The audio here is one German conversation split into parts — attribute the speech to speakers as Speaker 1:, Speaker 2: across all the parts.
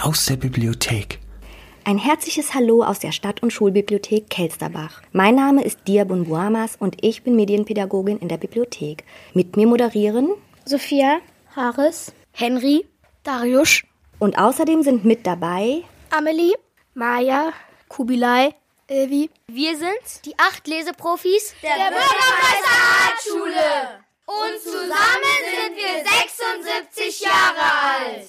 Speaker 1: aus der Bibliothek.
Speaker 2: Ein herzliches Hallo aus der Stadt- und Schulbibliothek Kelsterbach. Mein Name ist Dia Bunbuamas und ich bin Medienpädagogin in der Bibliothek. Mit mir moderieren
Speaker 3: Sophia, Haris,
Speaker 4: Henry, Darius
Speaker 2: und außerdem sind mit dabei
Speaker 3: Amelie,
Speaker 4: Maja, Kubilai, Ilvi.
Speaker 5: Wir sind die 8 Leseprofis
Speaker 6: der Bürgermeister-Art-Schule. Und zusammen sind wir 76 Jahre alt.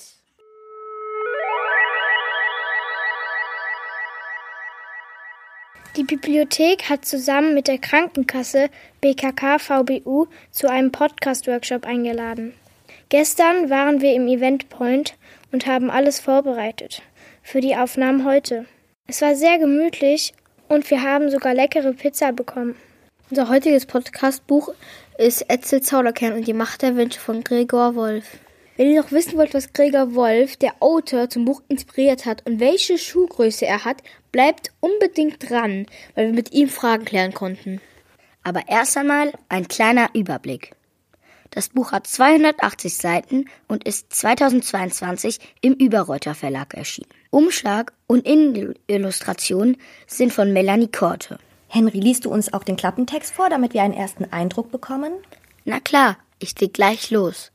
Speaker 3: Die Bibliothek hat zusammen mit der Krankenkasse BKK VBU zu einem Podcast-Workshop eingeladen. Gestern waren wir im Event Point und haben alles vorbereitet für die Aufnahmen heute. Es war sehr gemütlich und wir haben sogar leckere Pizza bekommen.
Speaker 4: Unser heutiges Podcastbuch ist Etzel Zauderkern und die Macht der Wünsche von Gregor Wolf. Wenn ihr noch wissen wollt, was Gregor Wolf, der Autor, zum Buch inspiriert hat und welche Schuhgröße er hat, bleibt unbedingt dran, weil wir mit ihm Fragen klären konnten.
Speaker 7: Aber erst einmal ein kleiner Überblick. Das Buch hat 280 Seiten und ist 2022 im Überreuter Verlag erschienen. Umschlag und Innenillustration sind von Melanie Korte.
Speaker 2: Henry, liest du uns auch den Klappentext vor, damit wir einen ersten Eindruck bekommen?
Speaker 7: Na klar, ich leg gleich los.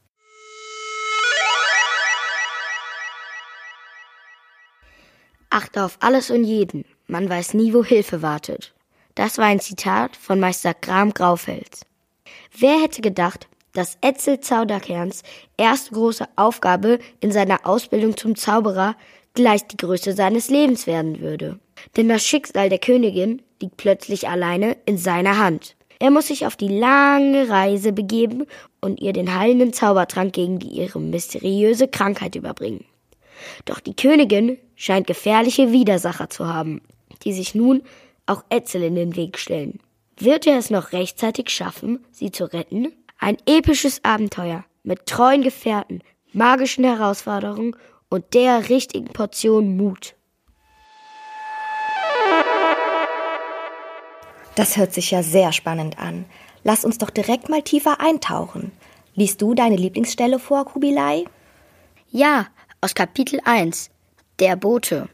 Speaker 7: Achte auf alles und jeden, man weiß nie, wo Hilfe wartet. Das war ein Zitat von Meister Gram Graufels. Wer hätte gedacht, dass Etzel Zauderkerns erste große Aufgabe in seiner Ausbildung zum Zauberer gleich die größte seines Lebens werden würde? Denn das Schicksal der Königin liegt plötzlich alleine in seiner Hand. Er muss sich auf die lange Reise begeben und ihr den heilenden Zaubertrank gegen ihre mysteriöse Krankheit überbringen. Doch die Königin scheint gefährliche Widersacher zu haben, die sich nun auch Etzel in den Weg stellen. Wird er es noch rechtzeitig schaffen, sie zu retten? Ein episches Abenteuer mit treuen Gefährten, magischen Herausforderungen und der richtigen Portion Mut.
Speaker 2: Das hört sich ja sehr spannend an. Lass uns doch direkt mal tiefer eintauchen. Liest du deine Lieblingsstelle vor, Kubilai?
Speaker 7: Ja, aus Kapitel 1, der Bote.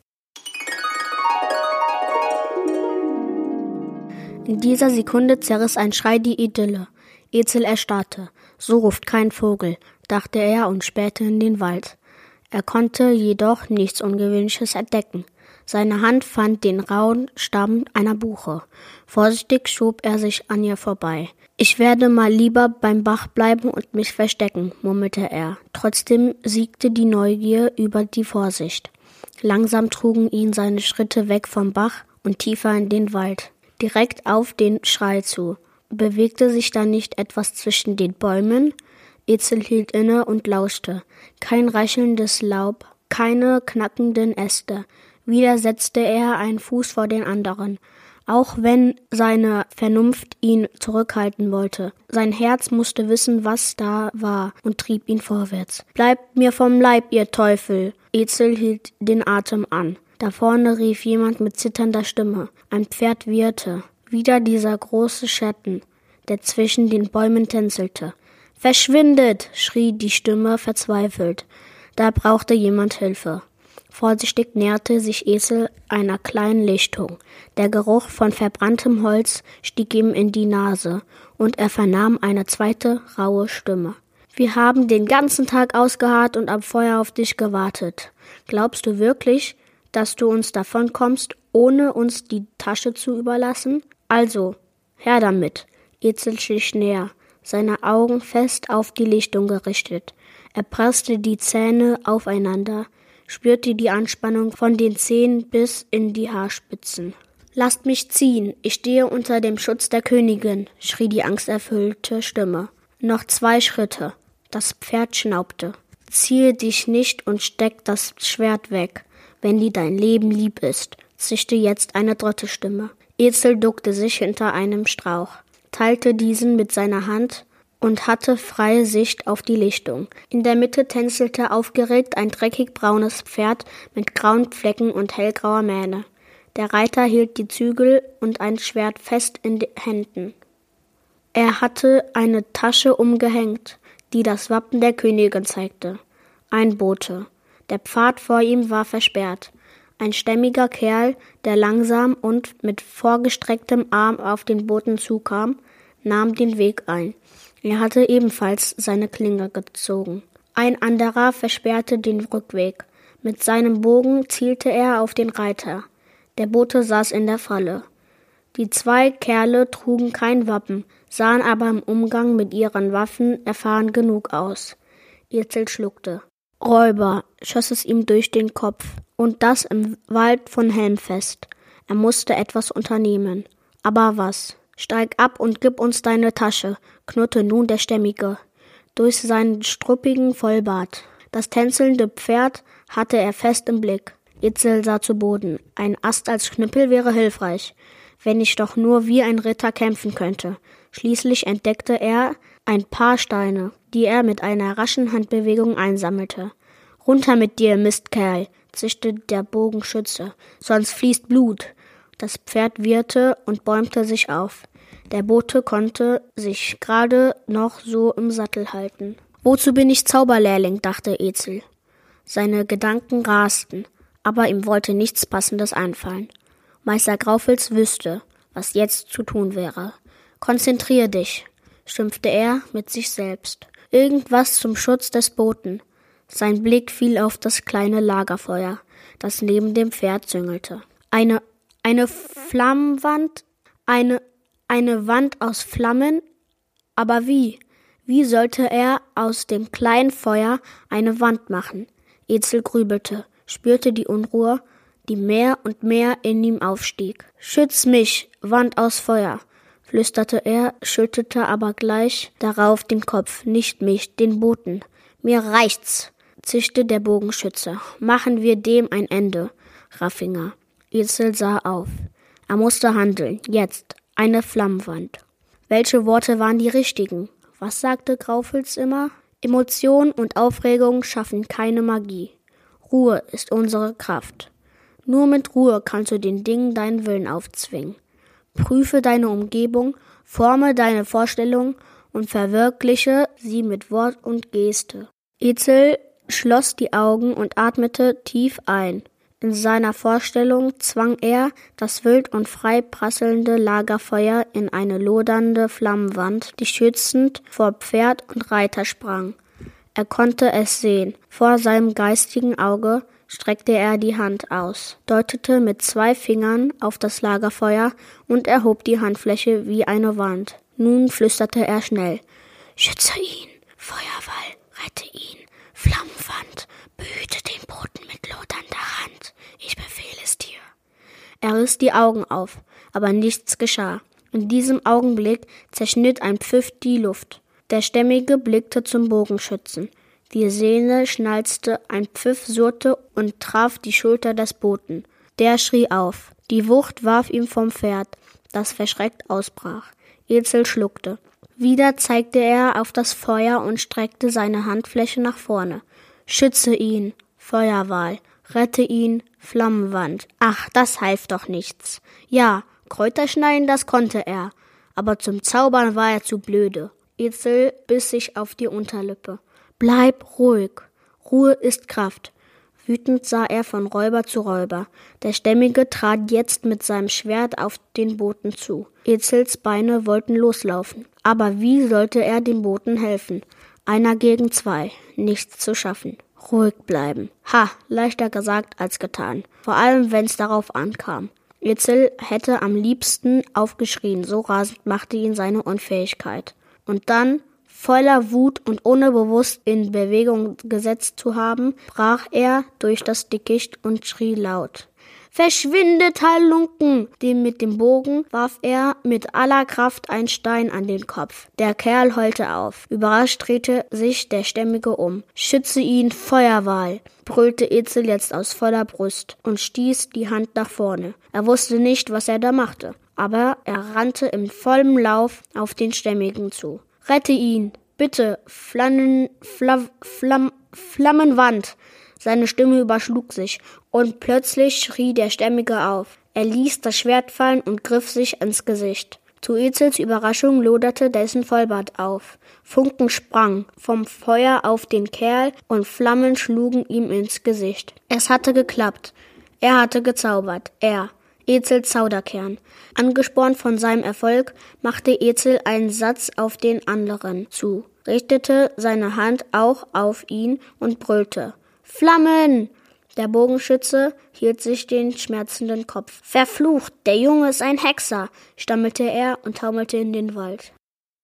Speaker 4: In dieser Sekunde zerriss ein Schrei die Idylle. Etzel erstarrte. So ruft kein Vogel, dachte er und spähte in den Wald. Er konnte jedoch nichts Ungewöhnliches entdecken. Seine Hand fand den rauen Stamm einer Buche. Vorsichtig schob er sich an ihr vorbei. »Ich werde mal lieber beim Bach bleiben und mich verstecken«, murmelte er. Trotzdem siegte die Neugier über die Vorsicht. Langsam trugen ihn seine Schritte weg vom Bach und tiefer in den Wald, direkt auf den Schrei zu. Bewegte sich da nicht etwas zwischen den Bäumen? Etzel hielt inne und lauschte. Kein raschelndes Laub, keine knackenden Äste. Wieder setzte er einen Fuß vor den anderen, auch wenn seine Vernunft ihn zurückhalten wollte. Sein Herz musste wissen, was da war, und trieb ihn vorwärts. »Bleibt mir vom Leib, ihr Teufel!« Etzel hielt den Atem an. Da vorne rief jemand mit zitternder Stimme. Ein Pferd wieherte. Wieder dieser große Schatten, der zwischen den Bäumen tänzelte. »Verschwindet!« schrie die Stimme verzweifelt. Da brauchte jemand Hilfe. Vorsichtig näherte sich Etzel einer kleinen Lichtung. Der Geruch von verbranntem Holz stieg ihm in die Nase, und er vernahm eine zweite, raue Stimme. »Wir haben den ganzen Tag ausgeharrt und am Feuer auf dich gewartet. Glaubst du wirklich, dass du uns davonkommst, ohne uns die Tasche zu überlassen? Also, her damit!« Etzel schlich näher, seine Augen fest auf die Lichtung gerichtet. Er presste die Zähne aufeinander, spürte die Anspannung von den Zähnen bis in die Haarspitzen. »Lasst mich ziehen, ich stehe unter dem Schutz der Königin«, schrie die angsterfüllte Stimme. »Noch 2 Schritte.« Das Pferd schnaubte. »Ziehe dich nicht und steck das Schwert weg, wenn dir dein Leben lieb ist«, zischte jetzt eine dritte Stimme. Etzel duckte sich hinter einem Strauch, teilte diesen mit seiner Hand und hatte freie Sicht auf die Lichtung. In der Mitte tänzelte aufgeregt ein dreckig braunes Pferd mit grauen Flecken und hellgrauer Mähne. Der Reiter hielt die Zügel und ein Schwert fest in den Händen. Er hatte eine Tasche umgehängt, die das Wappen der Königin zeigte. Ein Bote. Der Pfad vor ihm war versperrt. Ein stämmiger Kerl, der langsam und mit vorgestrecktem Arm auf den Boten zukam, nahm den Weg ein. Er hatte ebenfalls seine Klinge gezogen. Ein anderer versperrte den Rückweg. Mit seinem Bogen zielte er auf den Reiter. Der Bote saß in der Falle. Die 2 Kerle trugen kein Wappen, sahen aber im Umgang mit ihren Waffen erfahren genug aus. Ezel schluckte. Räuber, schoss es ihm durch den Kopf. Und das im Wald von Helmfest. Er musste etwas unternehmen. Aber was? Steig ab und gib uns deine Tasche, knurrte nun der Stämmige. Durch seinen struppigen Vollbart. Das tänzelnde Pferd hatte er fest im Blick. Ezel sah zu Boden. Ein Ast als Knüppel wäre hilfreich, wenn ich doch nur wie ein Ritter kämpfen könnte. Schließlich entdeckte er ein paar Steine, die er mit einer raschen Handbewegung einsammelte. »Runter mit dir, Mistkerl«, zischte der Bogenschütze, »sonst fließt Blut.« Das Pferd wieherte und bäumte sich auf. Der Bote konnte sich gerade noch so im Sattel halten. »Wozu bin ich Zauberlehrling?«, dachte Ezel. Seine Gedanken rasten, aber ihm wollte nichts Passendes einfallen. Meister Graufels wüsste, was jetzt zu tun wäre. »Konzentrier dich«, schimpfte er mit sich selbst. »Irgendwas zum Schutz des Boten.« Sein Blick fiel auf das kleine Lagerfeuer, das neben dem Pferd züngelte. Eine Flammenwand, eine Wand aus Flammen? Aber wie? Wie sollte er aus dem kleinen Feuer eine Wand machen? Ezel grübelte, spürte die Unruhe, die mehr und mehr in ihm aufstieg. »Schütz mich, Wand aus Feuer«, flüsterte er, schüttelte aber gleich darauf den Kopf. »Nicht mich, den Boten. Mir reicht's«, zischte der Bogenschütze. »Machen wir dem ein Ende, Raffinger.« Ezel sah auf. Er musste handeln, jetzt. Eine Flammenwand. Welche Worte waren die richtigen? Was sagte Graufels immer? Emotion und Aufregung schaffen keine Magie. Ruhe ist unsere Kraft. Nur mit Ruhe kannst du den Dingen deinen Willen aufzwingen. Prüfe deine Umgebung, forme deine Vorstellung und verwirkliche sie mit Wort und Geste. Ezel schloss die Augen und atmete tief ein. In seiner Vorstellung zwang er das wild und frei prasselnde Lagerfeuer in eine lodernde Flammenwand, die schützend vor Pferd und Reiter sprang. Er konnte es sehen. Vor seinem geistigen Auge streckte er die Hand aus, deutete mit 2 Fingern auf das Lagerfeuer und erhob die Handfläche wie eine Wand. Nun flüsterte er schnell. »Schütze ihn, Feuerwall, rette ihn, Flammenwand, behüte den Boten mit lodernder Hand. Ich befehle es dir.« Er riss die Augen auf, aber nichts geschah. In diesem Augenblick zerschnitt ein Pfiff die Luft. Der Stämmige blickte zum Bogenschützen. Die Sehne schnalzte, ein Pfiff surrte und traf die Schulter des Boten. Der schrie auf. Die Wucht warf ihn vom Pferd, das verschreckt ausbrach. Ezel schluckte. Wieder zeigte er auf das Feuer und streckte seine Handfläche nach vorne. »Schütze ihn, Feuerwal, rette ihn, Flammenwand. Ach, das half doch nichts. Ja, Kräuter schneiden, das konnte er, aber zum Zaubern war er zu blöde.« Ezel biss sich auf die Unterlippe. »Bleib ruhig. Ruhe ist Kraft.« Wütend sah er von Räuber zu Räuber. Der Stämmige trat jetzt mit seinem Schwert auf den Boten zu. Ezels Beine wollten loslaufen. Aber wie sollte er dem Boten helfen? 1 gegen 2. Nichts zu schaffen. Ruhig bleiben. Ha, leichter gesagt als getan. Vor allem, wenn's darauf ankam. Ezel hätte am liebsten aufgeschrien, so rasend machte ihn seine Unfähigkeit. Und dann, voller Wut und ohne bewusst in Bewegung gesetzt zu haben, brach er durch das Dickicht und schrie laut. »Verschwindet, Halunken!« Mit dem Bogen warf er mit aller Kraft einen Stein an den Kopf. Der Kerl heulte auf. Überrascht drehte sich der Stämmige um. »Schütze ihn, Feuerwal«, brüllte Ezel jetzt aus voller Brust und stieß die Hand nach vorne. Er wusste nicht, was er da machte, aber er rannte im vollen Lauf auf den Stämmigen zu. »Rette ihn, bitte, Flammenwand!« Seine Stimme überschlug sich, und plötzlich schrie der Stämmige auf. Er ließ das Schwert fallen und griff sich ins Gesicht. Zu Ezels Überraschung loderte dessen Vollbart auf. Funken sprangen vom Feuer auf den Kerl und Flammen schlugen ihm ins Gesicht. Es hatte geklappt. Er hatte gezaubert. Ezel Zauderkern. Angespornt von seinem Erfolg, machte Ezel einen Satz auf den anderen zu, richtete seine Hand auch auf ihn und brüllte: »Flammen!« Der Bogenschütze hielt sich den schmerzenden Kopf. »Verflucht, der Junge ist ein Hexer«, stammelte er und taumelte in den Wald.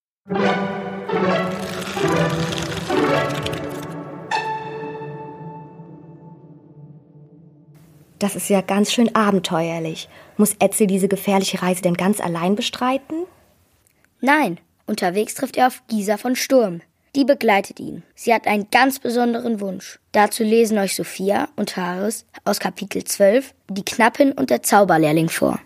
Speaker 2: Das ist ja ganz schön abenteuerlich. Muss Etzel diese gefährliche Reise denn ganz allein bestreiten?
Speaker 7: Nein, unterwegs trifft er auf Gisa von Sturm. Die begleitet ihn. Sie hat einen ganz besonderen Wunsch. Dazu lesen euch Sophia und Haris aus Kapitel 12 die Knappin und der Zauberlehrling vor.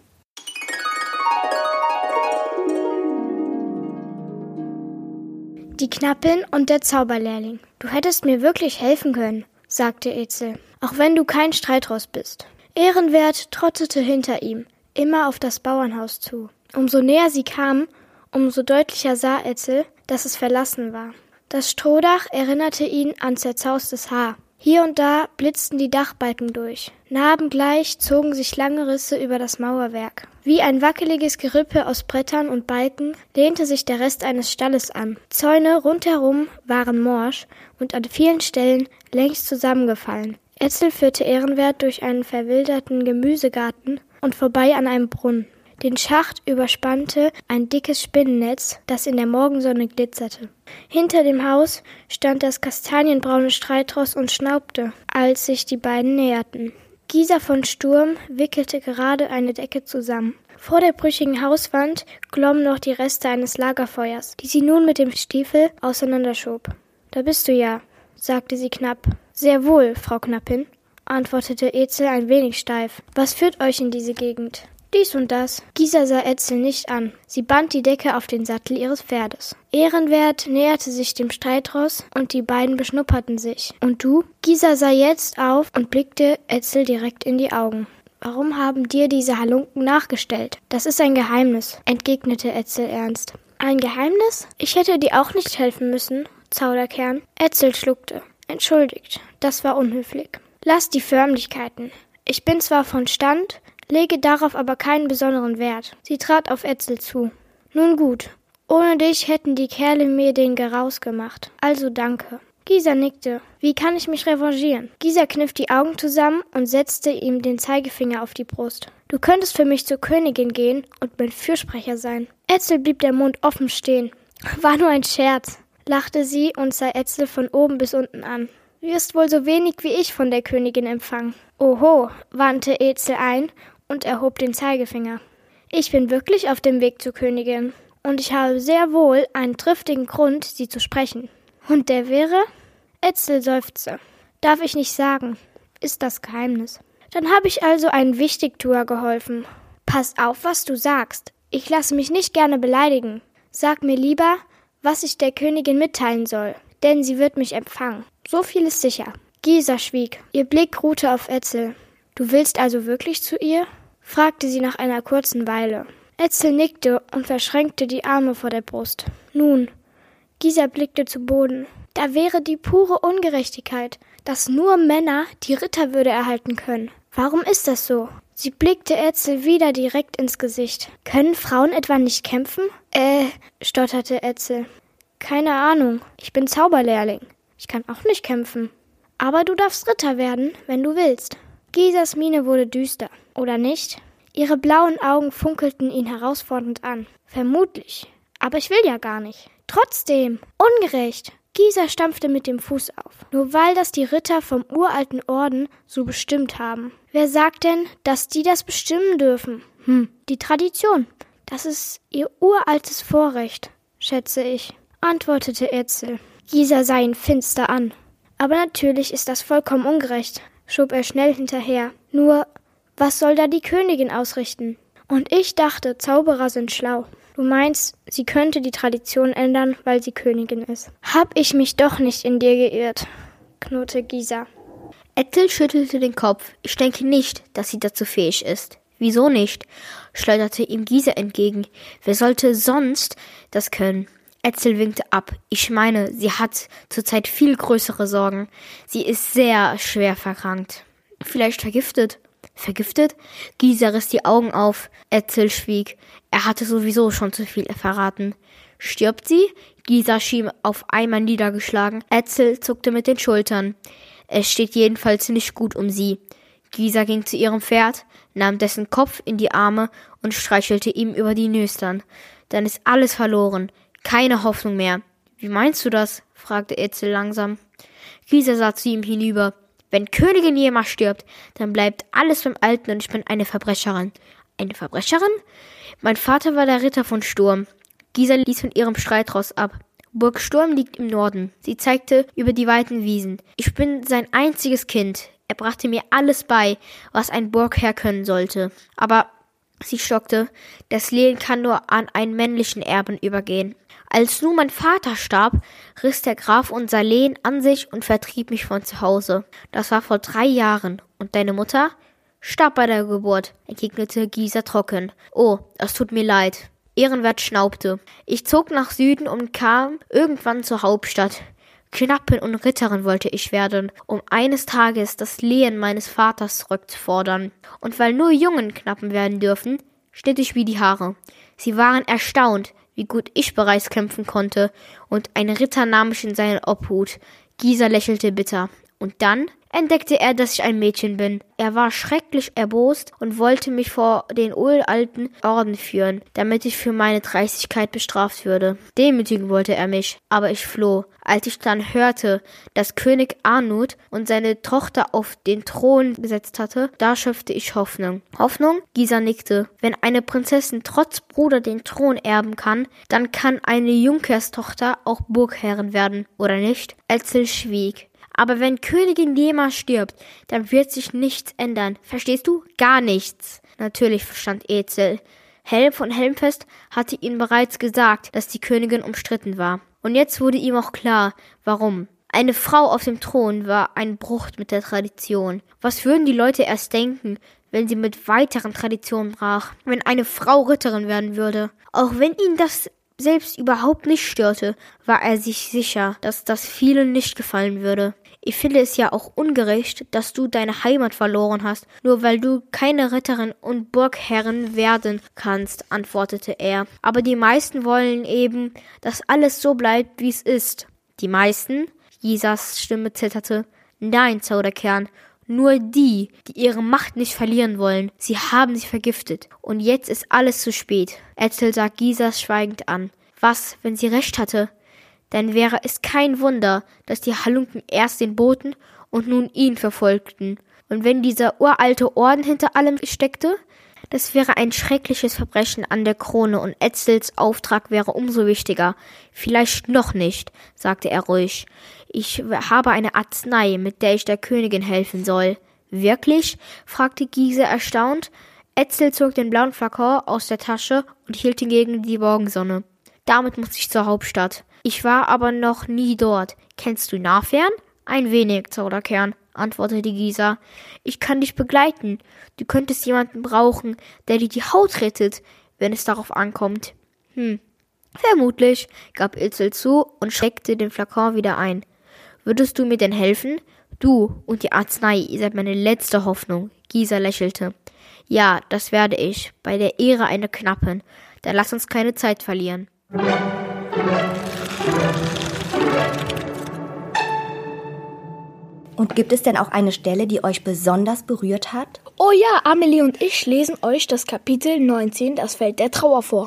Speaker 3: Die Knappin und der Zauberlehrling. Du hättest mir wirklich helfen können, sagte Ezel, auch wenn du kein Streitross bist. Ehrenwert trottete hinter ihm, immer auf das Bauernhaus zu. Umso näher sie kamen, umso deutlicher sah Ezel, dass es verlassen war. Das Strohdach erinnerte ihn an zerzaustes Haar. Hier und da blitzten die Dachbalken durch. Narbengleich zogen sich lange Risse über das Mauerwerk. Wie ein wackeliges Gerippe aus Brettern und Balken lehnte sich der Rest eines Stalles an. Zäune rundherum waren morsch und an vielen Stellen längst zusammengefallen. Etzel führte Ehrenwert durch einen verwilderten Gemüsegarten und vorbei an einem Brunnen. Den Schacht überspannte ein dickes Spinnennetz, das in der Morgensonne glitzerte. Hinter dem Haus stand das kastanienbraune Streitross und schnaubte, als sich die beiden näherten. Gisa von Sturm wickelte gerade eine Decke zusammen. Vor der brüchigen Hauswand glommen noch die Reste eines Lagerfeuers, die sie nun mit dem Stiefel auseinanderschob. »Da bist du ja«, sagte sie knapp. »Sehr wohl, Frau Knappin«, antwortete Ezel ein wenig steif. »Was führt euch in diese Gegend?« »Dies und das.« Gisa sah Etzel nicht an. Sie band die Decke auf den Sattel ihres Pferdes. Ehrenwert näherte sich dem Streitross und die beiden beschnupperten sich. »Und du?« Gisa sah jetzt auf und blickte Etzel direkt in die Augen. »Warum haben dir diese Halunken nachgestellt? Das ist ein Geheimnis«, entgegnete Etzel ernst. »Ein Geheimnis? Ich hätte dir auch nicht helfen müssen, Zauderkern.« Etzel schluckte. »Entschuldigt, das war unhöflich. Lass die Förmlichkeiten. Ich bin zwar von Stand, lege darauf aber keinen besonderen Wert.« Sie trat auf Etzel zu. »Nun gut, ohne dich hätten die Kerle mir den Garaus gemacht. Also danke.« Gisa nickte. »Wie kann ich mich revanchieren?« Gisa kniff die Augen zusammen und setzte ihm den Zeigefinger auf die Brust. »Du könntest für mich zur Königin gehen und mein Fürsprecher sein.« Etzel blieb der Mund offen stehen. »War nur ein Scherz«, lachte sie und sah Etzel von oben bis unten an. »Du wirst wohl so wenig wie ich von der Königin empfangen.« »Oho«, wandte Etzel ein und erhob den Zeigefinger. »Ich bin wirklich auf dem Weg zur Königin, und ich habe sehr wohl einen triftigen Grund, sie zu sprechen.« »Und der wäre?« Etzel seufzte. »Darf ich nicht sagen. Ist das Geheimnis.« »Dann habe ich also einen Wichtigtuer geholfen. Pass auf, was du sagst. Ich lasse mich nicht gerne beleidigen. Sag mir lieber, was ich der Königin mitteilen soll, denn sie wird mich empfangen. So viel ist sicher.« Gisa schwieg. Ihr Blick ruhte auf Etzel. »Du willst also wirklich zu ihr?« fragte sie nach einer kurzen Weile. Etzel nickte und verschränkte die Arme vor der Brust. »Nun«, Gisa blickte zu Boden. »Da wäre die pure Ungerechtigkeit, dass nur Männer die Ritterwürde erhalten können. Warum ist das so?« Sie blickte Etzel wieder direkt ins Gesicht. »Können Frauen etwa nicht kämpfen?« stotterte Etzel. »Keine Ahnung. Ich bin Zauberlehrling. Ich kann auch nicht kämpfen. Aber du darfst Ritter werden, wenn du willst.« Gisas Miene wurde düster. Oder nicht? Ihre blauen Augen funkelten ihn herausfordernd an. »Vermutlich. Aber ich will ja gar nicht.« »Trotzdem. Ungerecht.« Gisa stampfte mit dem Fuß auf. »Nur weil das die Ritter vom uralten Orden so bestimmt haben. Wer sagt denn, dass die das bestimmen dürfen? Die Tradition. Das ist ihr uraltes Vorrecht, schätze ich«, antwortete Etzel. Gisa sah ihn finster an. »Aber natürlich ist das vollkommen ungerecht«, schob er schnell hinterher. »Nur, was soll da die Königin ausrichten? Und ich dachte, Zauberer sind schlau. Du meinst, sie könnte die Tradition ändern, weil sie Königin ist. Hab ich mich doch nicht in dir geirrt«, knurrte Gisa.
Speaker 7: Etzel schüttelte den Kopf. »Ich denke nicht, dass sie dazu fähig ist.
Speaker 4: Wieso nicht?, schleuderte ihm Gisa entgegen. Wer sollte sonst das können? Etzel winkte ab. Ich meine, sie hat zurzeit viel größere Sorgen. Sie ist sehr schwer verkrankt. Vielleicht vergiftet. Vergiftet? Gisa riss die Augen auf. Etzel schwieg. Er hatte sowieso schon zu viel verraten. Stirbt sie? Gisa schien auf einmal niedergeschlagen. Etzel zuckte mit den Schultern. Es steht jedenfalls nicht gut um sie. Gisa ging zu ihrem Pferd, nahm dessen Kopf in die Arme und streichelte ihm über die Nüstern. Dann ist alles verloren. Keine Hoffnung mehr. Wie meinst du das?, fragte Etzel langsam. Gisa sah zu ihm hinüber. Wenn Königin Niema stirbt, dann bleibt alles beim Alten und ich bin eine Verbrecherin. Eine Verbrecherin? Mein Vater war der Ritter von Sturm. Gisa ließ von ihrem Streitross ab. Burg Sturm liegt im Norden. Sie zeigte über die weiten Wiesen. Ich bin sein einziges Kind. Er brachte mir alles bei, was ein Burgherr können sollte. Aber, sie stockte, das Lehen kann nur an einen männlichen Erben übergehen. Als nun mein Vater starb, riss der Graf unser Lehen an sich und vertrieb mich von zu Hause. Das war vor 3 Jahren. Und deine Mutter? Starb bei der Geburt, entgegnete Gisa trocken. Oh, es tut mir leid. Ehrenwert schnaubte. Ich zog nach Süden und kam irgendwann zur Hauptstadt. Knappin und Ritterin wollte ich werden, um eines Tages das Lehen meines Vaters zurückzufordern. Und weil nur Jungen Knappen werden dürfen, schnitt ich wie die Haare. Sie waren erstaunt, wie gut ich bereits kämpfen konnte, und ein Ritter nahm mich in seine Obhut. Gisa lächelte bitter. Und dann entdeckte er, dass ich ein Mädchen bin. Er war schrecklich erbost und wollte mich vor den uralten Orden führen, damit ich für meine Dreistigkeit bestraft würde. Demütigen wollte er mich, aber ich floh. Als ich dann hörte, dass König Arnut und seine Tochter auf den Thron gesetzt hatte, da schöpfte ich Hoffnung. Hoffnung? Gisa nickte. Wenn eine Prinzessin trotz Bruder den Thron erben kann, dann kann eine Junkerstochter auch Burgherrin werden, oder nicht? Etzel schwieg. Aber wenn Königin Niema stirbt, dann wird sich nichts ändern. Verstehst du? Gar nichts. Natürlich verstand Etzel. Helm von Helmfest hatte ihm bereits gesagt, dass die Königin umstritten war. Und jetzt wurde ihm auch klar, warum. Eine Frau auf dem Thron war ein Bruch mit der Tradition. Was würden die Leute erst denken, wenn sie mit weiteren Traditionen brach? Wenn eine Frau Ritterin werden würde? Auch wenn ihn das selbst überhaupt nicht störte, war er sich sicher, dass das vielen nicht gefallen würde. Ich finde es ja auch ungerecht, dass du deine Heimat verloren hast, nur weil du keine Ritterin und Burgherrin werden kannst, antwortete er. Aber die meisten wollen eben, dass alles so bleibt, wie es ist. Die meisten? Gisas Stimme zitterte. Nein, Zauderkern, nur die ihre Macht nicht verlieren wollen. Sie haben sie vergiftet. Und jetzt ist alles zu spät. Etzel sah Gisas schweigend an. Was, wenn sie recht hatte? Dann wäre es kein Wunder, dass die Halunken erst den Boten und nun ihn verfolgten. Und wenn dieser uralte Orden hinter allem steckte? Das wäre ein schreckliches Verbrechen an der Krone und Etzels Auftrag wäre umso wichtiger. Vielleicht noch nicht, sagte er ruhig. Ich habe eine Arznei, mit der ich der Königin helfen soll. Wirklich? Fragte Gisa erstaunt. Etzel zog den blauen Flakon aus der Tasche und hielt ihn gegen die Morgensonne. Damit muss ich zur Hauptstadt. Ich war aber noch nie dort. Kennst du Nahfern? Ein wenig, Zauderkern, antwortete Gisa. Ich kann dich begleiten. Du könntest jemanden brauchen, der dir die Haut rettet, wenn es darauf ankommt. Vermutlich, gab Etzel zu und steckte den Flakon wieder ein. Würdest du mir denn helfen? Du und die Arznei, ihr seid meine letzte Hoffnung. Gisa lächelte. Ja, das werde ich, bei der Ehre einer Knappen. Dann lass uns keine Zeit verlieren.
Speaker 2: Und gibt es denn auch eine Stelle, die euch besonders berührt hat?
Speaker 3: Oh ja, Amelie und ich lesen euch das Kapitel 19, das Feld der Trauer vor.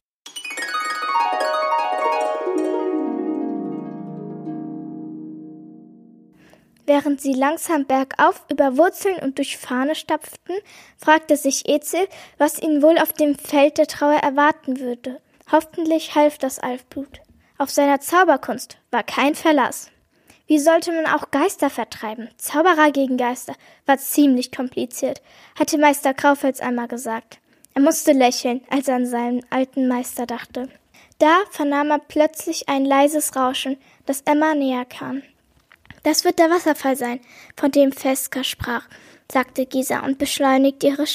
Speaker 3: Während sie langsam bergauf über Wurzeln und durch Farne stapften, fragte sich Etzel, was ihn wohl auf dem Feld der Trauer erwarten würde. Hoffentlich half das Alfblut. Auf seiner Zauberkunst war kein Verlass. Wie sollte man auch Geister vertreiben? Zauberer gegen Geister war ziemlich kompliziert, hatte Meister Graufels einmal gesagt. Er musste lächeln, als er an seinen alten Meister dachte. Da vernahm er plötzlich ein leises Rauschen, das immer näher kam. Das wird der Wasserfall sein, von dem Feska sprach, sagte Gisa und beschleunigte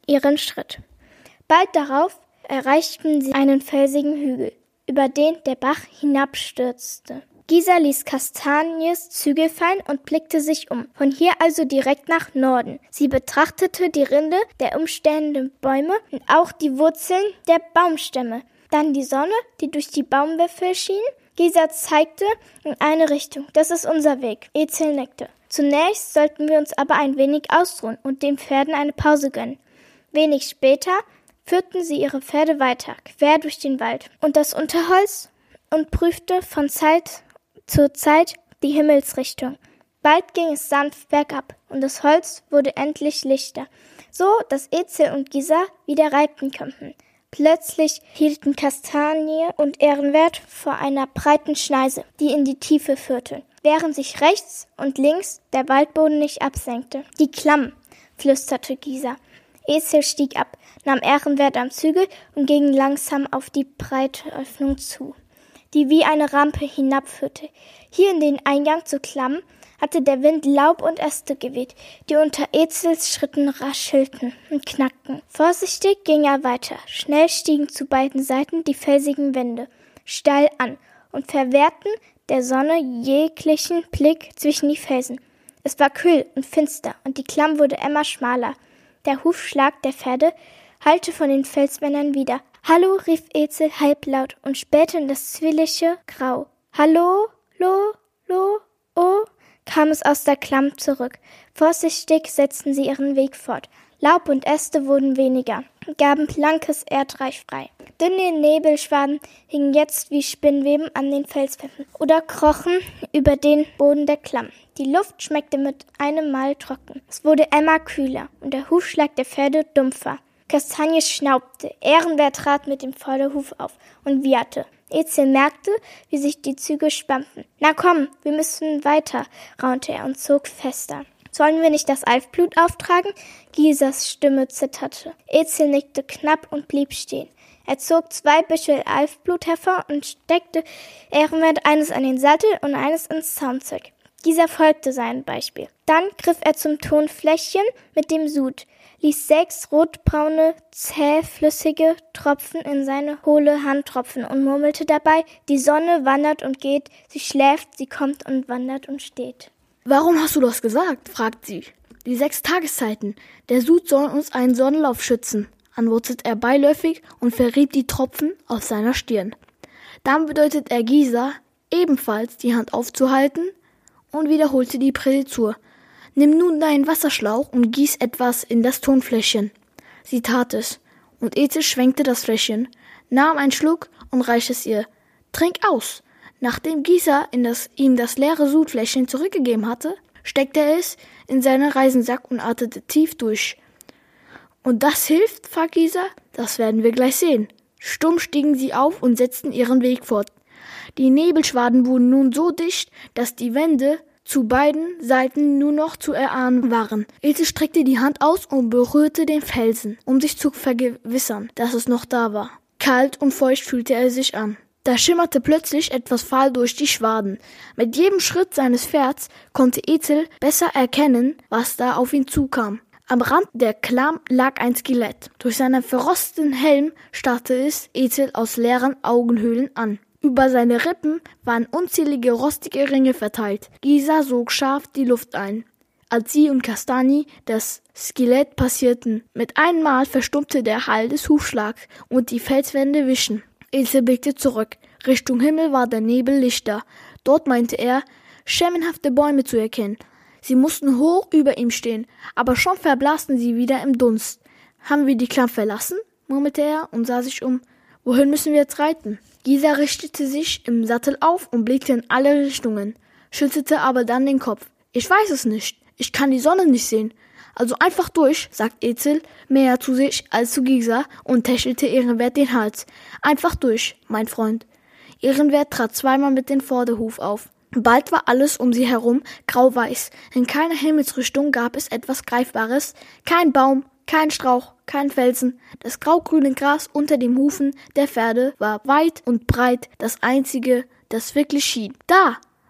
Speaker 3: ihren Schritt. Bald darauf erreichten sie einen felsigen Hügel, über den der Bach hinabstürzte. Gisa ließ Kastanies Zügel fallen und blickte sich um. Von hier also direkt nach Norden. Sie betrachtete die Rinde der umstehenden Bäume und auch die Wurzeln der Baumstämme. Dann die Sonne, die durch die Baumwipfel schien. Gisa zeigte in eine Richtung. Das ist unser Weg. Ezel nickte. Zunächst sollten wir uns aber ein wenig ausruhen und den Pferden eine Pause gönnen. Wenig später führten sie ihre Pferde weiter, quer durch den Wald und das Unterholz und prüfte von Zeit zu Zeit die Himmelsrichtung. Bald ging es sanft bergab und das Holz wurde endlich lichter, so dass Ezel und Gisa wieder reiten konnten. Plötzlich hielten Kastanie und Ehrenwert vor einer breiten Schneise, die in die Tiefe führte, während sich rechts und links der Waldboden nicht absenkte. Die Klamm, flüsterte Gisa. Ezel stieg ab, nahm Ehrenwert am Zügel und ging langsam auf die breite Öffnung zu, die wie eine Rampe hinabführte. Hier in den Eingang zur Klamm hatte der Wind Laub und Äste geweht, die unter Ezels Schritten raschelten und knackten. Vorsichtig ging er weiter. Schnell stiegen zu beiden Seiten die felsigen Wände steil an und verwehrten der Sonne jeglichen Blick zwischen die Felsen. Es war kühl und finster und die Klamm wurde immer schmaler. Der Hufschlag der Pferde hallte von den Felswänden wieder. »Hallo«, rief Ezel halblaut und spähte in das zwillige Grau. »Hallo, lo, oh«, kam es aus der Klamm zurück. Vorsichtig setzten sie ihren Weg fort. Laub und Äste wurden weniger, gaben blankes Erdreich frei. Dünne Nebelschwaden hingen jetzt wie Spinnweben an den Felswänden oder krochen über den Boden der Klamm. Die Luft schmeckte mit einem Mal trocken. Es wurde immer kühler und der Hufschlag der Pferde dumpfer. Kastanie schnaubte, Ehrenwert trat mit dem Vorderhuf auf und wieherte. Ezel merkte, wie sich die Zügel spannten. »Na komm, wir müssen weiter«, raunte er und zog fester. »Sollen wir nicht das Alfblut auftragen?« Gisas Stimme zitterte. Ezel nickte knapp und blieb stehen. Er zog 2 Büschel Alfblut hervor und steckte Ehrenwert eines an den Sattel und eines ins Zaumzeug. Gisa folgte seinem Beispiel. Dann griff er zum Tonfläschchen mit dem Sud, ließ 6 rotbraune, zähflüssige Tropfen in seine hohle Hand tropfen und murmelte dabei, die Sonne wandert und geht, sie schläft, sie kommt und wandert und steht.
Speaker 1: »Warum hast du das gesagt?« fragt sie. »Die 6 Tageszeiten. Der Sud soll uns einen Sonnenlauf schützen«, antwortet er beiläufig und verrieb die Tropfen auf seiner Stirn. Dann bedeutet er Gisa, ebenfalls die Hand aufzuhalten und wiederholte die Präditur. »Nimm nun deinen Wasserschlauch und gieß etwas in das Tonfläschchen.« Sie tat es, und Ezel schwenkte das Fläschchen, nahm einen Schluck und reichte es ihr. »Trink aus!« Nachdem Gisa ihm das leere Sudfläschchen zurückgegeben hatte, steckte er es in seinen Reisensack und atmete tief durch. »Und das hilft?« fragt Gisa. »Das werden wir gleich sehen.« Stumm stiegen sie auf und setzten ihren Weg fort. Die Nebelschwaden wurden nun so dicht, dass die Wände zu beiden Seiten nur noch zu erahnen waren. Ezel streckte die Hand aus und berührte den Felsen, um sich zu vergewissern, dass es noch da war. Kalt und feucht fühlte er sich an. Da schimmerte plötzlich etwas fahl durch die Schwaden. Mit jedem Schritt seines Pferds konnte Ezel besser erkennen, was da auf ihn zukam. Am Rand der Klamm lag ein Skelett. Durch seinen verrosteten Helm starrte es Ezel aus leeren Augenhöhlen an. Über seine Rippen waren unzählige rostige Ringe verteilt. Gisa sog scharf die Luft ein, als sie und Kastanie das Skelett passierten. Mit einem Mal verstummte der Hall des Hufschlags und die Felswände wichen. Ezel blickte zurück. Richtung Himmel war der Nebel lichter. Dort meinte er, schemenhafte Bäume zu erkennen. Sie mussten hoch über ihm stehen, aber schon verblassten sie wieder im Dunst. »Haben wir die Klamm verlassen?« murmelte er und sah sich um. »Wohin müssen wir jetzt reiten?« Gisa richtete sich im Sattel auf und blickte in alle Richtungen, schüttelte aber dann den Kopf. »Ich weiß es nicht. Ich kann die Sonne nicht sehen. Also einfach durch«, sagt Ezel, mehr zu sich als zu Gisa und tätschelte Ehrenwert den Hals. »Einfach durch, mein Freund.« Ehrenwert trat zweimal mit dem Vorderhuf auf. Bald war alles um sie herum grau-weiß. In keiner Himmelsrichtung gab es etwas Greifbares. Kein Baum, kein Strauch, kein Felsen. Das graugrüne Gras unter den Hufen der Pferde war weit und breit das einzige, das wirklich schien. Da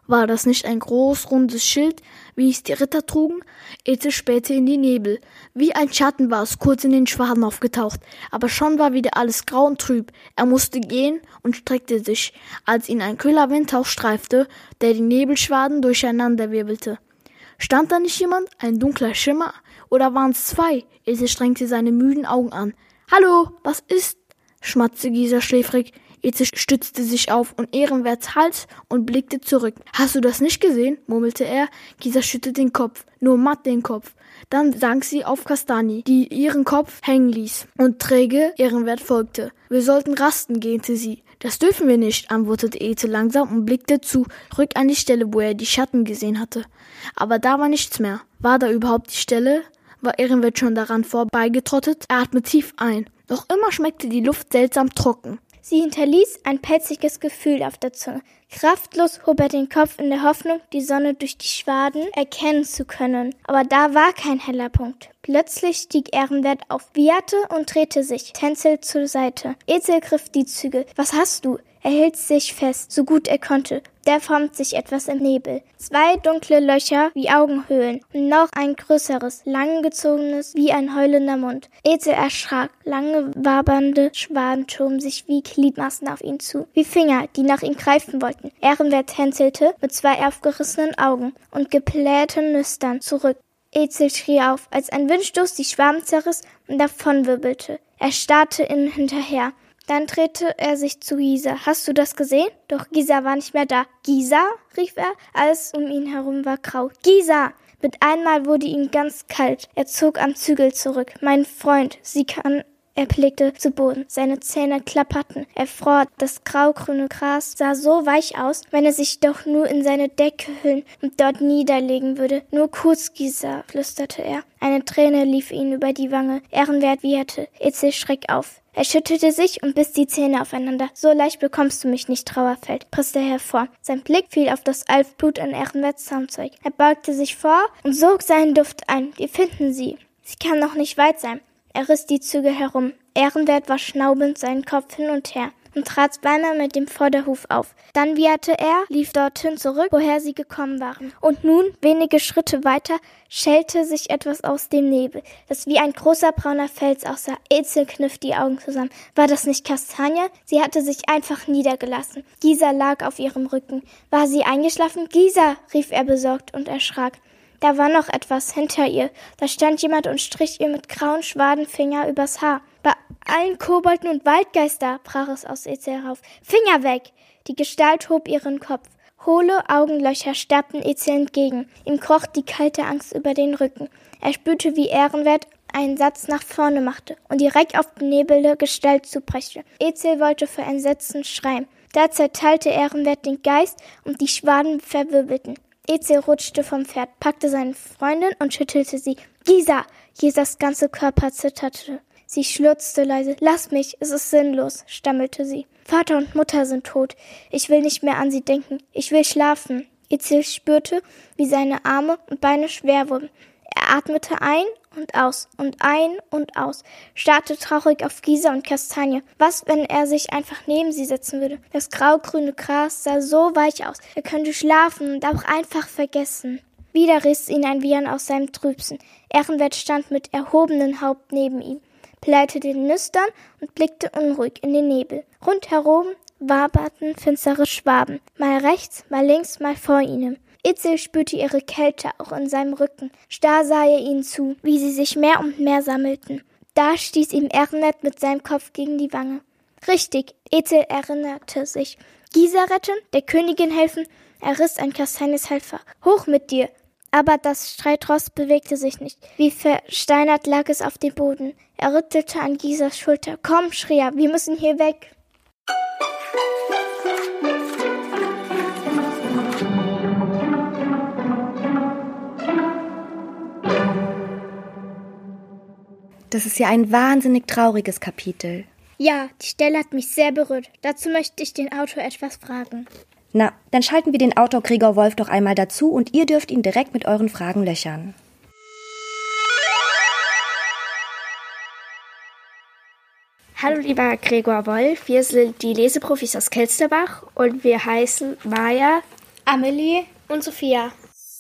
Speaker 1: War das nicht ein groß, rundes Schild, wie es die Ritter trugen? Ethel spähte in die Nebel. Wie ein Schatten war es kurz in den Schwaden aufgetaucht, aber schon war wieder alles grau und trüb. Er musste gehen und streckte sich, als ihn ein kühler Windhauch streifte, der die Nebelschwaden durcheinander wirbelte. Stand da nicht jemand, ein dunkler Schimmer? Oder waren's zwei? Ethel strengte seine müden Augen an. »Hallo, was ist?« schmatzte Gisa schläfrig. Ethel stützte sich auf und Ehrenwerts Hals und blickte zurück. »Hast du das nicht gesehen?« murmelte er. Gisa schüttelte den Kopf, nur matt den Kopf. Dann sank sie auf Kastanie, die ihren Kopf hängen ließ, und träge Ehrenwert folgte. »Wir sollten rasten«, gähnte sie. »Das dürfen wir nicht«, antwortete Ethel langsam und blickte zurück an die Stelle, wo er die Schatten gesehen hatte. Aber da war nichts mehr. War da überhaupt die Stelle? War Ehrenwert schon daran vorbeigetrottet? Er atmete tief ein. Noch immer schmeckte die Luft seltsam trocken.
Speaker 3: Sie hinterließ ein pelziges Gefühl auf der Zunge. Kraftlos hob er den Kopf in der Hoffnung, die Sonne durch die Schwaden erkennen zu können. Aber da war kein heller Punkt. Plötzlich stieg Ehrenwert auf, wieherte und drehte sich, tänzelt zur Seite. Ethel griff die Zügel. »Was hast du?« Er hielt sich fest, so gut er konnte. Da formt sich etwas im Nebel. 2 dunkle Löcher wie Augenhöhlen und noch ein größeres, langgezogenes wie ein heulender Mund. Ethel erschrak. Lange, wabernde Schwaden schoben sich wie Gliedmaßen auf ihn zu, wie Finger, die nach ihm greifen wollten. Ehrenwert tänzelte mit 2 aufgerissenen Augen und geblähten Nüstern zurück. Ethel schrie auf, als ein Windstoß die Schwaben zerriss und davonwirbelte. Er starrte ihnen hinterher. Dann drehte er sich zu Gisa. »Hast du das gesehen?« Doch Gisa war nicht mehr da. »Gisa?« rief er. Alles um ihn herum war grau. »Gisa!« Mit einmal wurde ihm ganz kalt. Er zog am Zügel zurück. »Mein Freund, sie kann...« Er blickte zu Boden. Seine Zähne klapperten. Er fror. Das graugrüne Gras sah so weich aus, wenn er sich doch nur in seine Decke hüllen und dort niederlegen würde. »Nur kurz, Gisa«, flüsterte er. Eine Träne lief ihm über die Wange. Ehrenwert wieherte. Ethel schreck auf. Er schüttelte sich und biss die Zähne aufeinander. »So leicht bekommst du mich nicht, Trauerfeld«, presste er hervor. Sein Blick fiel auf das Alfblut an Ehrenwerts Zaumzeug. Er beugte sich vor und sog seinen Duft ein. »Wir finden sie. Sie kann noch nicht weit sein.« Er riss die Zügel herum. Ehrenwert war schnaubend seinen Kopf hin und her und trat zweimal mit dem Vorderhuf auf. Dann wieherte er, lief dorthin zurück, woher sie gekommen waren. Und nun, wenige Schritte weiter, schälte sich etwas aus dem Nebel, das wie ein großer brauner Fels aussah. Ethel kniff die Augen zusammen. War das nicht Kastanie? Sie hatte sich einfach niedergelassen. Gisa lag auf ihrem Rücken. War sie eingeschlafen? »Gisa«, rief er besorgt und erschrak. Da war noch etwas hinter ihr. Da stand jemand und strich ihr mit grauen Schwadenfinger übers Haar. »Bei allen Kobolden und Waldgeister«, brach es aus Ethel herauf. »Finger weg!« Die Gestalt hob ihren Kopf. Hohle Augenlöcher starrten Ethel entgegen. Ihm kroch die kalte Angst über den Rücken. Er spürte, wie Ehrenwert einen Satz nach vorne machte und direkt auf die nebelnde Gestalt zubrechte. Ethel wollte vor Entsetzen schreien. Da zerteilte Ehrenwert den Geist und die Schwaden verwirbelten. Ethel rutschte vom Pferd, packte seine Freundin und schüttelte sie. »Gisa!« Gisas ganze Körper zitterte. Sie schluchzte leise. »Lass mich, es ist sinnlos«, stammelte sie. »Vater und Mutter sind tot. Ich will nicht mehr an sie denken. Ich will schlafen.« Ethel spürte, wie seine Arme und Beine schwer wurden. Er atmete ein und aus, starrte traurig auf Gisa und Kastanie. Was, wenn er sich einfach neben sie setzen würde? Das graugrüne Gras sah so weich aus. Er könnte schlafen und auch einfach vergessen. Wieder riss ihn ein Wiehern aus seinem Trübsen. Ehrenwert stand mit erhobenem Haupt neben ihm, plätete den Nüstern und blickte unruhig in den Nebel. Rundherum waberten finstere Schwaben, mal rechts, mal links, mal vor ihnen. Ethel spürte ihre Kälte auch in seinem Rücken. Starr sah er ihnen zu, wie sie sich mehr und mehr sammelten. Da stieß ihm Ehrenwert mit seinem Kopf gegen die Wange. Richtig, Ethel erinnerte sich. Gisa retten, der Königin helfen. Er riss ein Kastanies Halsfach. Hoch mit dir! Aber das Streitross bewegte sich nicht. Wie versteinert lag es auf dem Boden. Er rüttelte an Gisas Schulter. Komm, schrie er, wir müssen hier weg.
Speaker 2: Das ist ja ein wahnsinnig trauriges Kapitel.
Speaker 3: Ja, die Stelle hat mich sehr berührt. Dazu möchte ich den Autor etwas fragen.
Speaker 2: Na, dann schalten wir den Autor Gregor Wolf doch einmal dazu und ihr dürft ihn direkt mit euren Fragen löchern.
Speaker 8: Hallo lieber Gregor Wolf, wir sind die Leseprofis aus Kelsterbach und wir heißen Maja,
Speaker 3: Amelie und Sophia.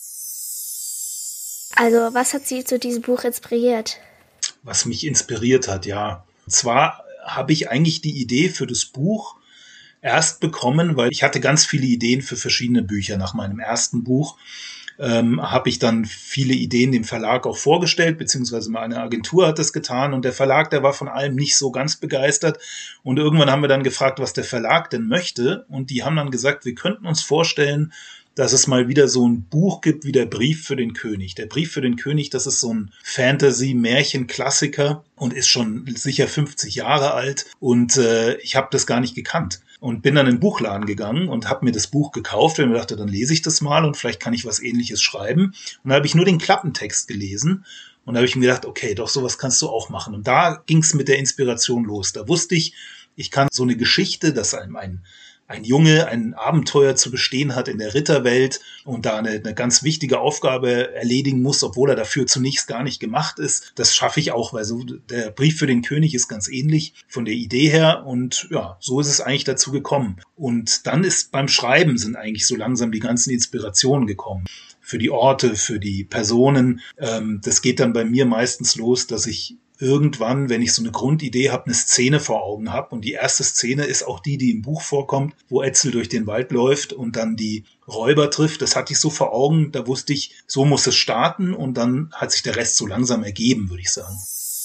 Speaker 8: Also, was hat Sie zu diesem Buch inspiriert?
Speaker 9: Was mich inspiriert hat, ja. Und zwar habe ich eigentlich die Idee für das Buch erst bekommen, weil ich hatte ganz viele Ideen für verschiedene Bücher. Nach meinem ersten Buch habe ich dann viele Ideen dem Verlag auch vorgestellt, beziehungsweise meine Agentur hat das getan und der Verlag, der war von allem nicht so ganz begeistert und irgendwann haben wir dann gefragt, was der Verlag denn möchte und die haben dann gesagt, wir könnten uns vorstellen, dass es mal wieder so ein Buch gibt wie der Brief für den König. Der Brief für den König, das ist so ein Fantasy-Märchen-Klassiker und ist schon sicher 50 Jahre alt und ich habe das gar nicht gekannt. Und bin dann in den Buchladen gegangen und habe mir das Buch gekauft, weil ich mir dachte, dann lese ich das mal und vielleicht kann ich was Ähnliches schreiben. Und da habe ich nur den Klappentext gelesen und da habe ich mir gedacht, okay, doch sowas kannst du auch machen. Und da ging es mit der Inspiration los. Da wusste ich, ich kann so eine Geschichte, dass ein Junge ein Abenteuer zu bestehen hat in der Ritterwelt und da eine ganz wichtige Aufgabe erledigen muss, obwohl er dafür zunächst gar nicht gemacht ist. Das schaffe ich auch, weil so der Brief für den König ist ganz ähnlich von der Idee her und ja, so ist es eigentlich dazu gekommen. Und dann ist beim Schreiben sind eigentlich so langsam die ganzen Inspirationen gekommen. Für die Orte, für die Personen. Das geht dann bei mir meistens los, dass ich irgendwann, wenn ich so eine Grundidee habe, eine Szene vor Augen habe. Und die erste Szene ist auch die im Buch vorkommt, wo Etzel durch den Wald läuft und dann die Räuber trifft. Das hatte ich so vor Augen, da wusste ich, so muss es starten und dann hat sich der Rest so langsam ergeben, würde ich sagen.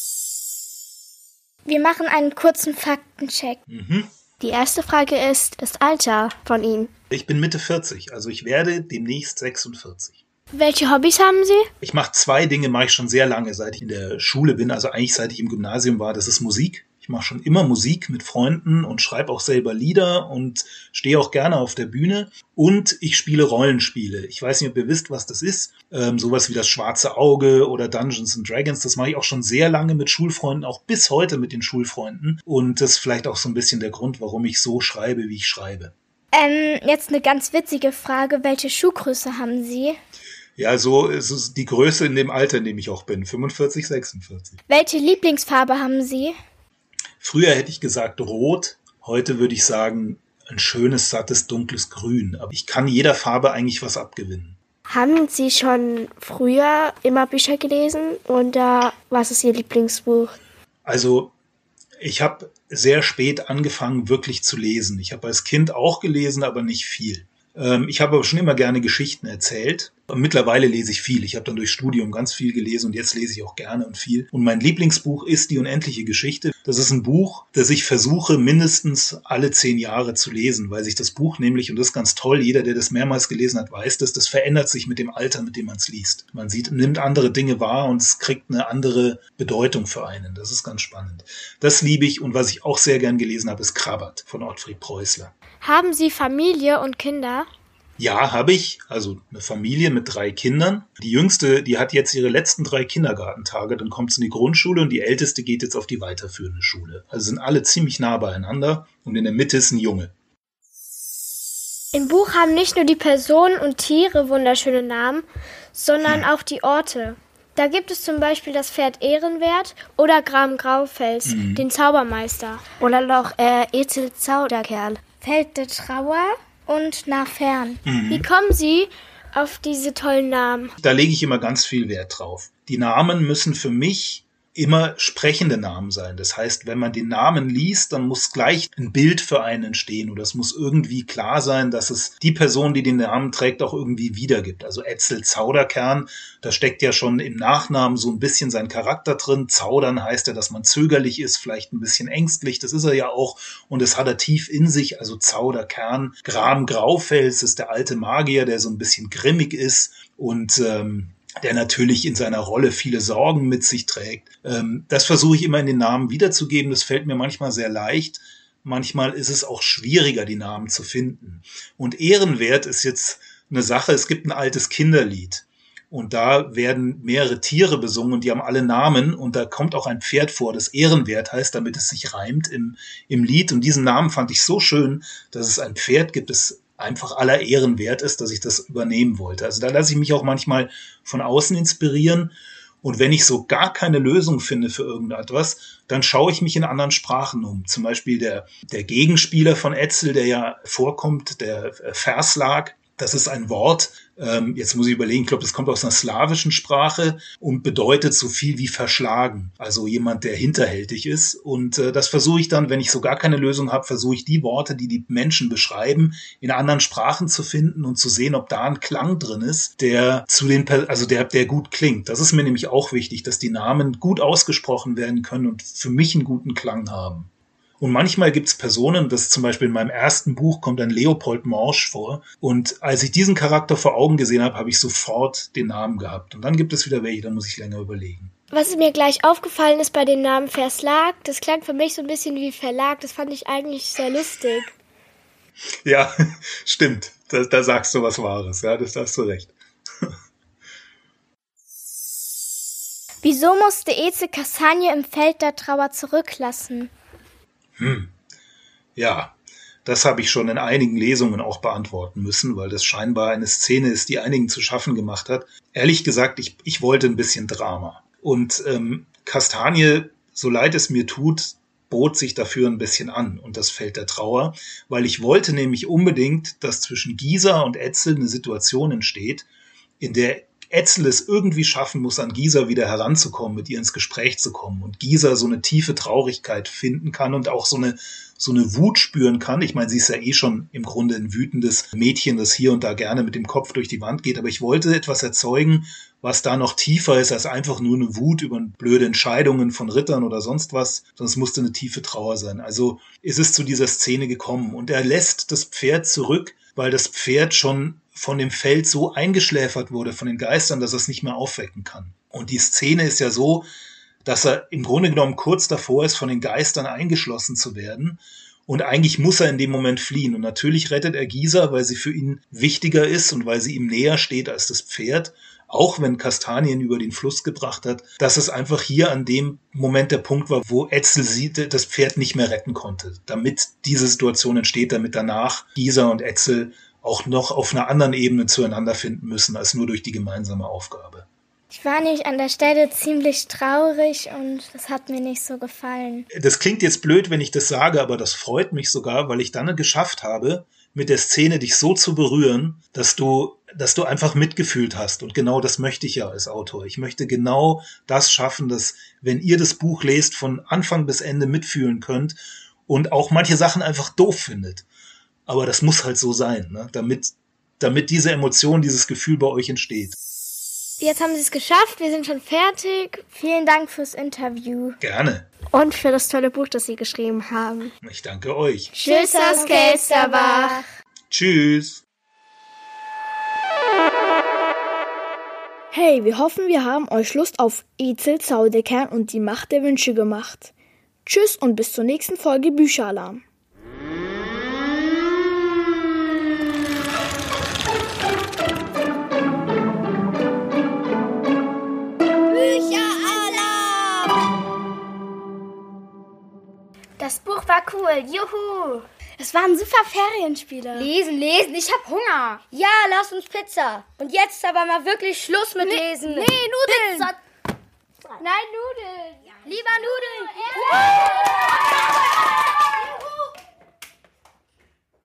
Speaker 3: Wir machen einen kurzen Faktencheck.
Speaker 8: Die erste Frage ist das Alter von Ihnen.
Speaker 9: Ich bin Mitte 40, also ich werde demnächst 46.
Speaker 3: Welche Hobbys haben Sie?
Speaker 9: Ich mache 2 Dinge, mache ich schon sehr lange, seit ich in der Schule bin, also eigentlich seit ich im Gymnasium war, das ist Musik. Ich mache schon immer Musik mit Freunden und schreibe auch selber Lieder und stehe auch gerne auf der Bühne. Und ich spiele Rollenspiele. Ich weiß nicht, ob ihr wisst, was das ist. Sowas wie das Schwarze Auge oder Dungeons and Dragons. Das mache ich auch schon sehr lange mit Schulfreunden, auch bis heute mit den Schulfreunden. Und das ist vielleicht auch so ein bisschen der Grund, warum ich so schreibe, wie ich schreibe.
Speaker 3: Jetzt eine ganz witzige Frage. Welche Schuhgröße haben Sie?
Speaker 9: Ja, so ist die Größe in dem Alter, in dem ich auch bin. 45, 46.
Speaker 3: Welche Lieblingsfarbe haben Sie?
Speaker 9: Früher hätte ich gesagt Rot. Heute würde ich sagen ein schönes, sattes, dunkles Grün. Aber ich kann jeder Farbe eigentlich was abgewinnen.
Speaker 8: Haben Sie schon früher immer Bücher gelesen oder was ist Ihr Lieblingsbuch?
Speaker 9: Also ich habe sehr spät angefangen, wirklich zu lesen. Ich habe als Kind auch gelesen, aber nicht viel. Ich habe aber schon immer gerne Geschichten erzählt. Und mittlerweile lese ich viel. Ich habe dann durchs Studium ganz viel gelesen und jetzt lese ich auch gerne und viel. Und mein Lieblingsbuch ist Die unendliche Geschichte. Das ist ein Buch, das ich versuche, mindestens alle 10 Jahre zu lesen, weil sich das Buch nämlich, und das ist ganz toll, jeder, der das mehrmals gelesen hat, weiß das verändert sich mit dem Alter, mit dem man es liest. Man nimmt andere Dinge wahr und es kriegt eine andere Bedeutung für einen. Das ist ganz spannend. Das liebe ich und was ich auch sehr gern gelesen habe, ist Krabbert von Ottfried Preußler.
Speaker 3: Haben Sie Familie und Kinder?
Speaker 9: Ja, habe ich. Also eine Familie mit 3 Kindern. Die Jüngste, die hat jetzt ihre letzten 3 Kindergartentage. Dann kommt sie in die Grundschule und die Älteste geht jetzt auf die weiterführende Schule. Also sind alle ziemlich nah beieinander und in der Mitte ist ein Junge.
Speaker 3: Im Buch haben nicht nur die Personen und Tiere wunderschöne Namen, sondern auch die Orte. Da gibt es zum Beispiel das Pferd Ehrenwert oder Gram Graufels, den Zaubermeister.
Speaker 8: Oder noch Etzel Zauderkerl.
Speaker 3: Feld der Trauer und nach Fern. Wie kommen Sie auf diese tollen Namen?
Speaker 9: Da lege ich immer ganz viel Wert drauf. Die Namen müssen für mich immer sprechende Namen sein. Das heißt, wenn man den Namen liest, dann muss gleich ein Bild für einen entstehen oder es muss irgendwie klar sein, dass es die Person, die den Namen trägt, auch irgendwie wiedergibt. Also Etzel Zauderkern, da steckt ja schon im Nachnamen so ein bisschen sein Charakter drin. Zaudern heißt ja, dass man zögerlich ist, vielleicht ein bisschen ängstlich. Das ist er ja auch und das hat er tief in sich, also Zauderkern. Gram Graufels ist der alte Magier, der so ein bisschen grimmig ist und der natürlich in seiner Rolle viele Sorgen mit sich trägt. Das versuche ich immer in den Namen wiederzugeben. Das fällt mir manchmal sehr leicht. Manchmal ist es auch schwieriger, die Namen zu finden. Und Ehrenwert ist jetzt eine Sache. Es gibt ein altes Kinderlied. Und da werden mehrere Tiere besungen und die haben alle Namen. Und da kommt auch ein Pferd vor, das Ehrenwert heißt, damit es sich reimt im Lied. Und diesen Namen fand ich so schön, dass es ein Pferd gibt, das einfach aller Ehren wert ist, dass ich das übernehmen wollte. Also da lasse ich mich auch manchmal von außen inspirieren. Und wenn ich so gar keine Lösung finde für irgendetwas, dann schaue ich mich in anderen Sprachen um. Zum Beispiel der Gegenspieler von Etzel, der ja vorkommt, der Verslag, Das ist ein Wort, jetzt muss ich überlegen, ich glaube, das kommt aus einer slawischen Sprache und bedeutet so viel wie verschlagen. Also jemand, der hinterhältig ist. Und das versuche ich dann, wenn ich so gar keine Lösung habe, versuche ich die Worte, die die Menschen beschreiben, in anderen Sprachen zu finden und zu sehen, ob da ein Klang drin ist, der gut klingt. Das ist mir nämlich auch wichtig, dass die Namen gut ausgesprochen werden können und für mich einen guten Klang haben. Und manchmal gibt es Personen, das zum Beispiel in meinem ersten Buch kommt ein Leopold Morsch vor. Und als ich diesen Charakter vor Augen gesehen habe, habe ich sofort den Namen gehabt. Und dann gibt es wieder welche, da muss ich länger überlegen.
Speaker 3: Was mir gleich aufgefallen ist bei den Namen Verslag, das klang für mich so ein bisschen wie Verlag. Das fand ich eigentlich sehr lustig.
Speaker 9: Ja, stimmt. Da sagst du was Wahres. Ja, das hast du recht.
Speaker 3: Wieso musste Ezel Kastanie im Feld der Trauer zurücklassen?
Speaker 9: Ja, das habe ich schon in einigen Lesungen auch beantworten müssen, weil das scheinbar eine Szene ist, die einigen zu schaffen gemacht hat. Ehrlich gesagt, ich wollte ein bisschen Drama. Und Kastanie, so leid es mir tut, bot sich dafür ein bisschen an und das Feld der Trauer, weil ich wollte nämlich unbedingt, dass zwischen Gisa und Etzel eine Situation entsteht, in der Etzel es irgendwie schaffen muss, an Gisa wieder heranzukommen, mit ihr ins Gespräch zu kommen und Gisa so eine tiefe Traurigkeit finden kann und auch so eine Wut spüren kann. Ich meine, sie ist ja eh schon im Grunde ein wütendes Mädchen, das hier und da gerne mit dem Kopf durch die Wand geht, aber ich wollte etwas erzeugen, was da noch tiefer ist als einfach nur eine Wut über blöde Entscheidungen von Rittern oder sonst was, sondern es musste eine tiefe Trauer sein. Also ist es zu dieser Szene gekommen und er lässt das Pferd zurück, weil das Pferd schon von dem Feld so eingeschläfert wurde von den Geistern, dass er es nicht mehr aufwecken kann. Und die Szene ist ja so, dass er im Grunde genommen kurz davor ist, von den Geistern eingeschlossen zu werden. Und eigentlich muss er in dem Moment fliehen. Und natürlich rettet er Gisa, weil sie für ihn wichtiger ist und weil sie ihm näher steht als das Pferd. Auch wenn Kastanie ihn über den Fluss gebracht hat, dass es einfach hier an dem Moment der Punkt war, wo Etzel das Pferd nicht mehr retten konnte. Damit diese Situation entsteht, damit danach Gisa und Etzel auch noch auf einer anderen Ebene zueinander finden müssen, als nur durch die gemeinsame Aufgabe.
Speaker 3: Ich war nicht an der Stelle ziemlich traurig und das hat mir nicht so gefallen.
Speaker 9: Das klingt jetzt blöd, wenn ich das sage, aber das freut mich sogar, weil ich dann geschafft habe, mit der Szene dich so zu berühren, dass du einfach mitgefühlt hast. Und genau das möchte ich ja als Autor. Ich möchte genau das schaffen, dass, wenn ihr das Buch lest, von Anfang bis Ende mitfühlen könnt und auch manche Sachen einfach doof findet. Aber das muss halt so sein, ne? Damit diese Emotion, dieses Gefühl bei euch entsteht.
Speaker 3: Jetzt haben Sie es geschafft, wir sind schon fertig. Vielen Dank fürs Interview.
Speaker 9: Gerne.
Speaker 3: Und für das tolle Buch, das Sie geschrieben haben.
Speaker 9: Ich danke euch.
Speaker 6: Tschüss aus Kelsterbach.
Speaker 9: Tschüss.
Speaker 1: Hey, wir hoffen, wir haben euch Lust auf Ezel Zaudekern und die Macht der Wünsche gemacht. Tschüss und bis zur nächsten Folge Bücheralarm.
Speaker 5: Das Buch war cool, juhu!
Speaker 3: Es waren super Ferienspiele.
Speaker 5: Lesen, ich hab Hunger. Ja, lass uns Pizza. Und jetzt aber mal wirklich Schluss mit Lesen.
Speaker 3: Nee, Nudeln.
Speaker 5: Pizza.
Speaker 3: Nein, Nudeln.
Speaker 5: Lieber Nudeln. Ja.